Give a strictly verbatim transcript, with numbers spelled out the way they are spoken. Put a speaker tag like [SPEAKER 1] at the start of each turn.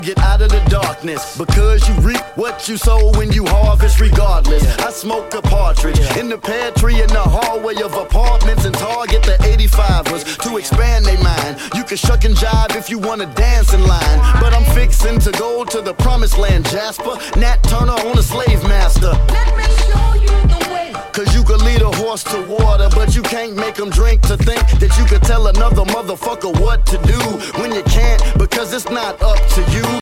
[SPEAKER 1] Get out of the darkness, because you reap what you sow when you harvest regardless. I smoke a partridge in the pantry, in the hallway of apartments, and target the eighty-fivers to expand their mind. You can shuck and jive if you wanna dance in line, but I'm fixing to go to the promised land, Jasper. Nat Turner on a slave master.
[SPEAKER 2] Let me show you the way.
[SPEAKER 1] Cause you could lead a horse to water, but you can't make him drink to think that you could tell another motherfucker what to do when you can't, because it's not up to you.